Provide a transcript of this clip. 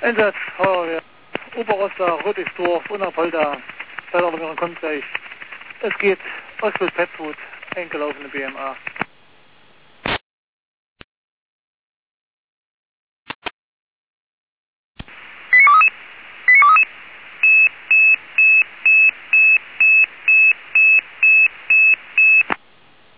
Einsatz, Feuerwehr, Oberroster, Röttigsdorf, Unapolda, Zeitarbeiter Konzert. Es geht Oswald Petfood, eingelaufene BMA.